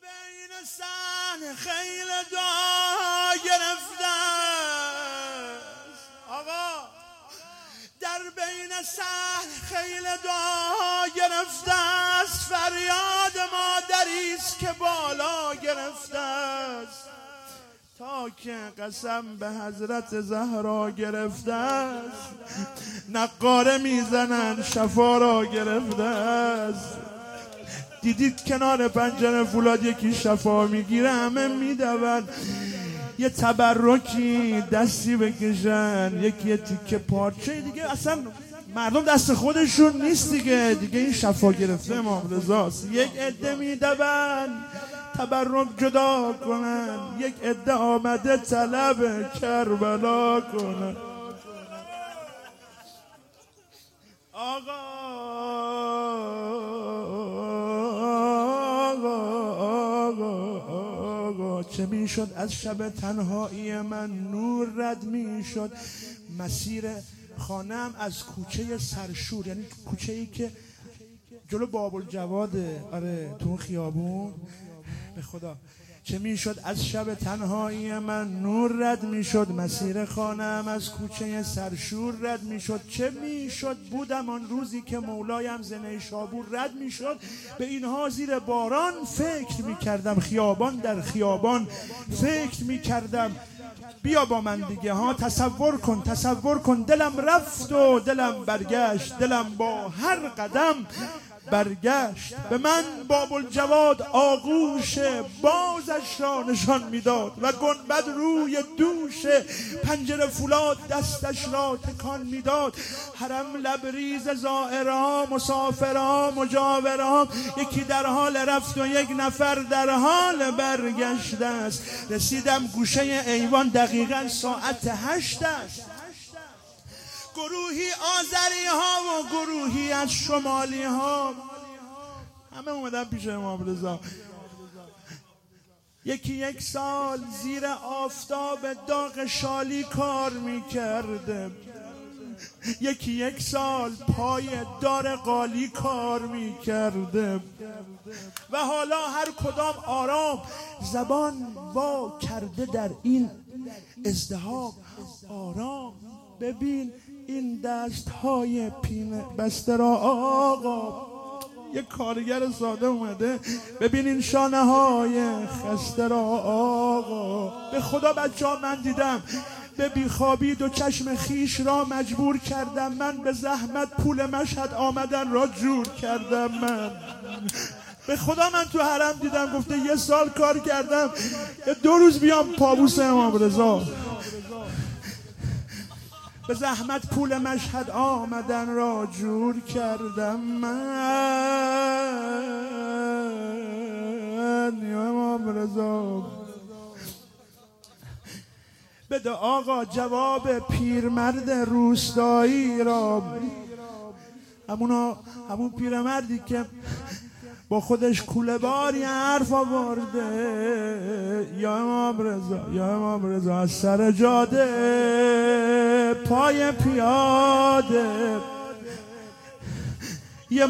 بین صحن خیل دعا گرفته است آقا، در بین صحن خیل دعا گرفته است، فریاد مادری است که بالا گرفته است، تا که قسم به حضرت زهرا گرفته است، نقاره میزنن شفا را گرفته است. دیدید کنار پنجره فولاد یکی شفا میگیره، همه میدون یه تبرکی دستی بکشن، یکی یه تیکه پارچه دیگه، اصلا مردم دست خودشون نیست دیگه این شفا گرفته امام رضاست. یک عده میدون تبرک جدا کنن، یک عده آمده طلب کربلا کنن. آقا چه میشد از شب تنهایی من نور رد میشد، مسیر خانم از کوچه سرشور، یعنی کوچه ای که جلو باب الجواده، آره تو خیابون، به خدا چه میشد از شب تنهایی من نور رد میشد، مسیر خانم از کوچه سرشور رد میشد. چه میشد بودم آن روزی که مولایم ز نیشابور رد میشد، به اینها زیر باران فکر میکردم، خیابان در خیابان فکر میکردم. بیا با من دیگه ها، تصور کن دلم رفت و دلم برگشت، دلم با هر قدم برگشت. به من باب الجواد آغوش بازش را نشان میداد و گنبد روی دوش پنجره فولاد دستش را تکان میداد. حرم لبریز زائران مسافران مجاوران، یکی در حال رفت و یک نفر در حال برگشت است. رسیدم گوشه ایوان، دقیقاً ساعت 8 است. گروهی آذری ها و گروهی از شمالی ها همه اومدن پیش امام رضا. یکی 1 سال زیر آفتاب داغ شالی کار میکرده، یکی 1 سال پای دار قالی کار میکرده و حالا هر کدام آرام زبان وا کرده در این ازدحام. آرام ببین این دست‌های پینه بسته را آقا، یک کارگر ساده اومده، ببین این شانه‌های خسته را آقا. به خدا بچه‌ها من دیدم به بیخوابی 2 چشم خیش را مجبور کردم، من به زحمت پول مشهد آمدن را جور کردم. من به خدا من تو حرم دیدم گفته 1 سال کار کردم 2 روز بیام پابوس امام رضا، به زحمت پول مشهد آمدن را جور کردم. من یا امام رضا بده آقا جواب پیرمرد روستایی را، همون پیرمردی که با خودش کوله باری حرف آورده. یا امام رضا از سر جاده پای پیاده، یه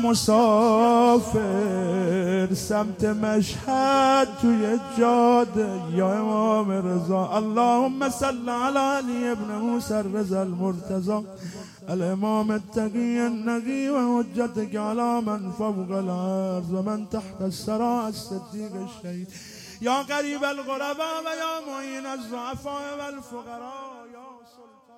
مسافر سمت مشهد توی جاده. یا امام رضا اللهم صل علی علی ابن موسی الرضا المرتضی الامام التقی النقی و حجتک علی من فوق الارض و من تحت الثری الصدیق الشهید. یا قریب الغربا و یا معین الضعفاء و الفقراء یا سلطان